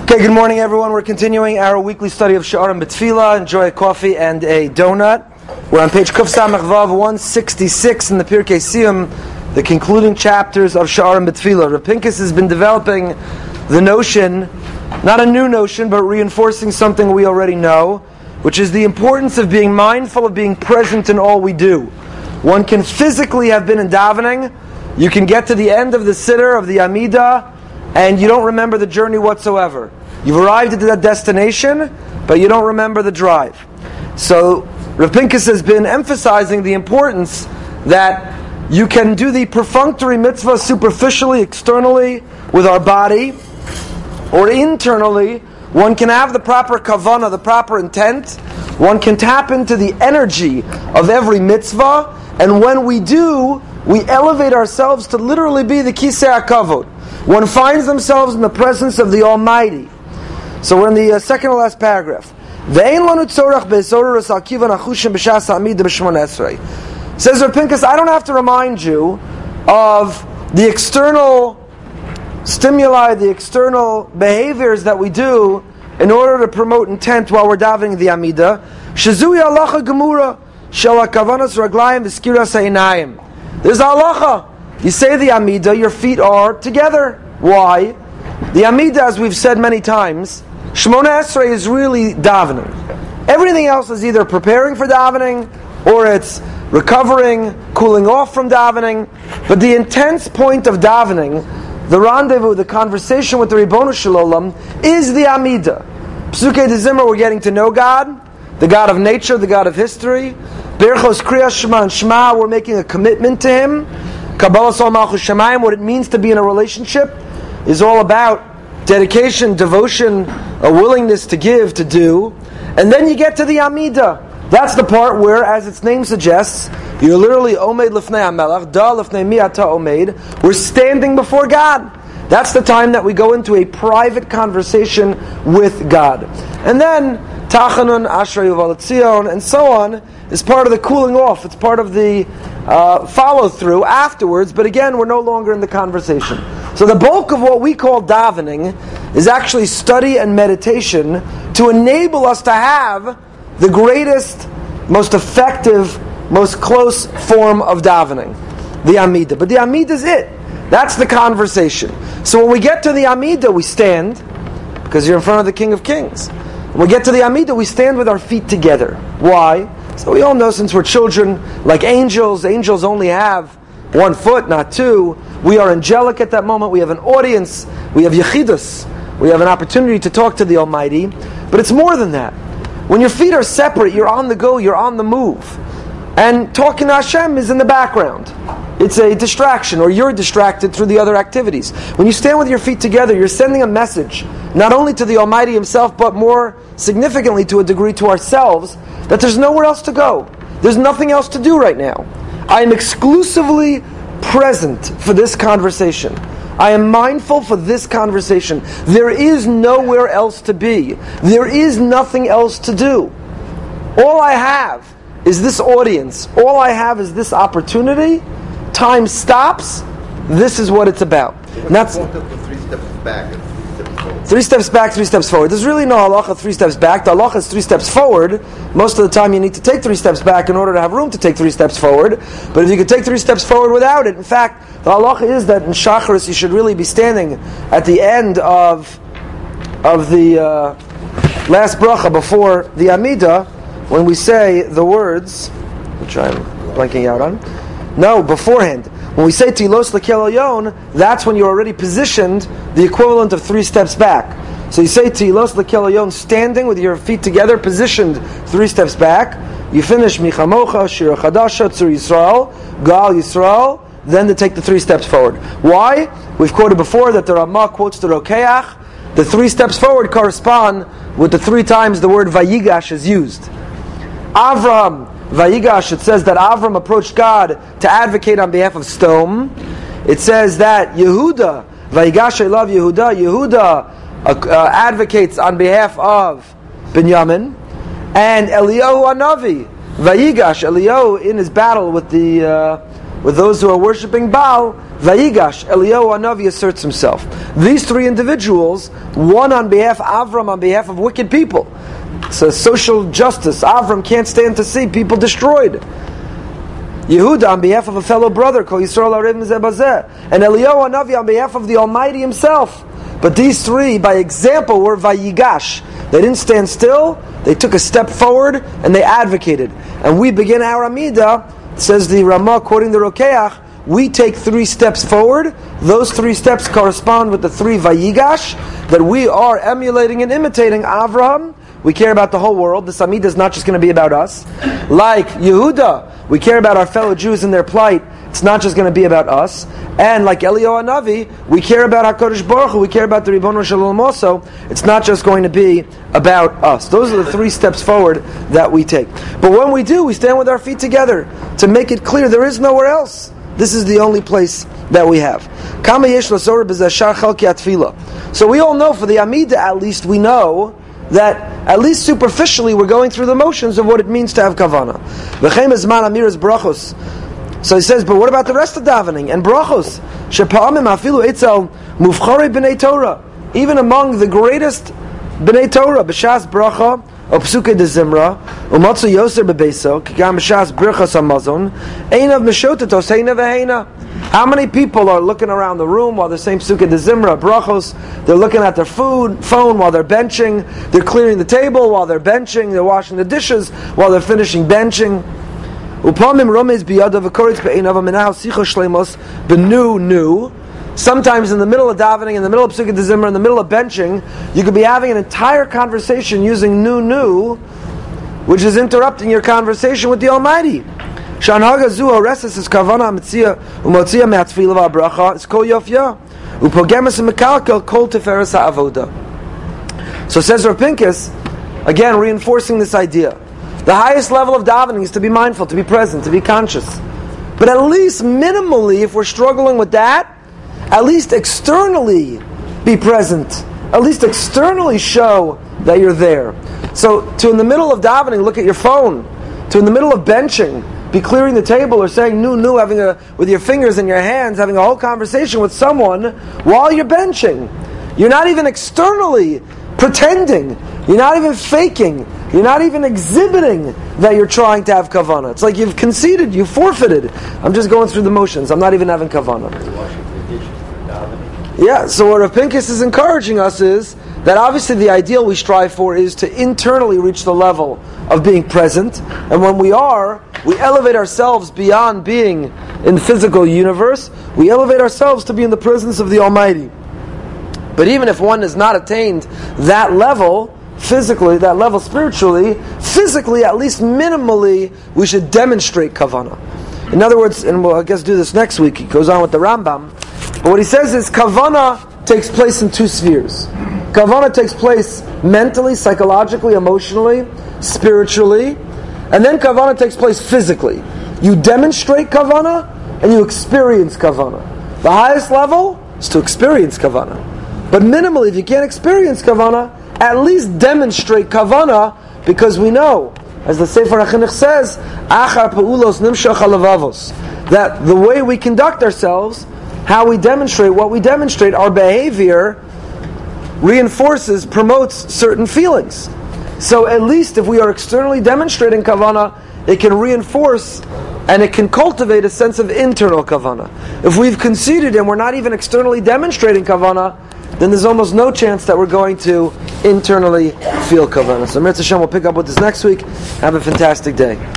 Okay, good morning everyone. We're continuing our weekly study of Sha'arim B'Tefillah. Enjoy a coffee and a donut. We're on page Kuf Samach Vav 166 in the Pirkei Siyum, the concluding chapters of Sha'arim B'Tefillah. Rav Pinkus has been developing the notion, not a new notion, but reinforcing something we already know, which is the importance of being mindful of being present in all we do. One can physically have been in davening, you can get to the end of the siddur, of the Amidah, and you don't remember the journey whatsoever. You've arrived at that destination, but you don't remember the drive. So Rav Pinkus has been emphasizing the importance that you can do the perfunctory mitzvah superficially, externally, with our body, or internally. One can have the proper kavanah, the proper intent. One can tap into the energy of every mitzvah, and when we do, we elevate ourselves to literally be the kisei hakavod. One finds themselves in the presence of the Almighty. So we're in the second to last paragraph. Says Rav Pinkus, I don't have to remind you of the external stimuli, the external behaviors that we do in order to promote intent while we're davening the Amidah. Shezui halacha gemura shel hakavanas raglayim v'skiras ha'inayim. There's halacha. You say the Amidah, your feet are together. Why? The Amidah, as we've said many times, Shemona Esrei is really davening. Everything else is either preparing for davening, or it's recovering, cooling off from davening. But the intense point of davening, the rendezvous, the conversation with the Ribono Shel Olam, is the Amidah. Psukei de Zimmer, we're getting to know God, the God of nature, the God of history. Berchos Kriyas Shema and Shema, we're making a commitment to Him. Kabbalah Sol Malchus Shemayim, what it means to be in a relationship, is all about dedication, devotion, a willingness to give, to do. And then you get to the Amidah. That's the part where, as its name suggests, you're literally Omed Lifnei HaMelech, Da Lifnei Mi Ata Omed. We're standing before God. That's the time that we go into a private conversation with God. And then Tachanun, Ashrei Uval Tzion, and so on, is part of the cooling off. It's part of the follow-through afterwards, but again, we're no longer in the conversation. So the bulk of what we call davening is actually study and meditation to enable us to have the greatest, most effective, most close form of davening, the Amidah. But the Amidah is it. That's the conversation. So when we get to the Amidah, we stand, because you're in front of the King of Kings. When we get to the Amidah, we stand with our feet together. Why? So we all know, since we're children, like angels only have one foot, not two. We are angelic at that moment. We have an audience. We have yechidus. We have an opportunity to talk to the Almighty. But it's more than that. When your feet are separate, you're on the go, you're on the move. And talking to Hashem is in the background. It's a distraction, or you're distracted through the other activities. When you stand with your feet together, you're sending a message, not only to the Almighty Himself, but more significantly to a degree to ourselves, that there's nowhere else to go. There's nothing else to do right now. I am exclusively present for this conversation. I am mindful for this conversation. There is nowhere else to be. There is nothing else to do. All I have is this audience. All I have is this opportunity. Time stops. This is what it's about. And that's 3 steps back and 3 steps forward. 3 steps back, 3 steps forward. There's really no halacha 3 steps back. The halacha is 3 steps forward. Most of the time you need to take 3 steps back in order to have room to take 3 steps forward. But if you could take 3 steps forward without it, in fact, the halacha is that in Shacharis you should really be standing at the end of the last bracha before the Amidah, when we say the words, which I'm blanking out on. No, beforehand. When we say Tilos L'Kel Elyon, that's when you're already positioned the equivalent of 3 steps back. So you say Tilos L'Kel Elyon standing with your feet together, positioned 3 steps back. You finish Michamocha, Shira Chadasha, Tzur Yisrael, Gal Yisrael, then to take the 3 steps forward. Why? We've quoted before that the Ramah quotes the Rokeach. The 3 steps forward correspond with the 3 times the word Vayigash is used. Avram, Vayigash, it says that Avram approached God to advocate on behalf of Sdom. It says that Yehuda, Vayigash, I love Yehuda. Yehuda advocates on behalf of Binyamin. And Eliyahu Hanavi, Vayigash, Eliyahu in his battle with the with those who are worshipping Baal, Vayigash, Eliyahu Hanavi asserts himself. These three individuals, one on behalf of Avram, on behalf of wicked people. It's a social justice. Avram can't stand to see people destroyed. Yehuda on behalf of a fellow brother, Kol Yisrael Arevim Zeh Bazeh, and Eliyahu Hanavi on behalf of the Almighty Himself. But these three, by example, were Vayigash. They didn't stand still, they took a step forward, and they advocated. And we begin our Amidah, says the Ramah, quoting the Rokeach, we take 3 steps forward. Those 3 steps correspond with the 3 Vayigash, that we are emulating and imitating Avraham. We care about the whole world. This Amidah is not just going to be about us. Like Yehuda, we care about our fellow Jews and their plight. It's not just going to be about us. And like Eliyahu Hanavi, we care about HaKadosh Baruch Hu, we care about the Ribono Shel Olam also. It's not just going to be about us. Those are the 3 steps forward that we take. But when we do, we stand with our feet together to make it clear there is nowhere else. This is the only place that we have. So we all know, for the Amidah at least, we know that at least superficially we're going through the motions of what it means to have kavanah. So he says, but what about the rest of davening and brachos? Even among the greatest b'nei Torah, b'shas bracha, or psuke de zimra, umatzu yoser bebeso, kigam b'shas birchas hamazon, einav meshotetos heina v'heina. How many people are looking around the room while they're saying psuke de zimra, brachos? They're looking at their phone while they're benching. They're clearing the table while they're benching. They're washing the dishes while they're finishing benching. Sometimes in the middle of davening, in the middle of psuke de zimra, in the middle of benching, you could be having an entire conversation using nu, which is interrupting your conversation with the Almighty. So says Rav Pinkus, again reinforcing this idea. The highest level of davening is to be mindful, to be present, to be conscious. But at least minimally, if we're struggling with that, at least externally be present. At least externally show that you're there. So, to in the middle of davening, look at your phone. To in the middle of benching, be clearing the table or saying nu, with your fingers in your hands, having a whole conversation with someone while you're benching. You're not even externally pretending. You're not even faking. You're not even exhibiting that you're trying to have kavanah. It's like you've conceded, you've forfeited. I'm just going through the motions. I'm not even having kavanah. Yeah, so what Rav Pinkus is encouraging us is that obviously the ideal we strive for is to internally reach the level of being present. And when we are, we elevate ourselves beyond being in the physical universe. We elevate ourselves to be in the presence of the Almighty. But even if one has not attained that level physically, that level spiritually, physically, at least minimally, we should demonstrate kavanah. In other words, and we'll I guess do this next week, he goes on with the Rambam, but what he says is kavanah takes place in 2 spheres. Kavanah takes place mentally, psychologically, emotionally, spiritually, and then kavanah takes place physically. You demonstrate kavanah and you experience kavanah. The highest level is to experience kavanah. But minimally, if you can't experience kavanah, at least demonstrate kavanah, because we know, as the Sefer HaChinuch says, Achar Pa'ulos Nimshach HaLevavos, that the way we conduct ourselves, how we demonstrate, what we demonstrate, our behavior reinforces, promotes certain feelings. So at least if we are externally demonstrating kavanah, it can reinforce and it can cultivate a sense of internal kavanah. If we've conceded and we're not even externally demonstrating kavanah, then there's almost no chance that we're going to internally feel kavanah. So Mirz Hashem, we'll pick up with this next week. Have a fantastic day.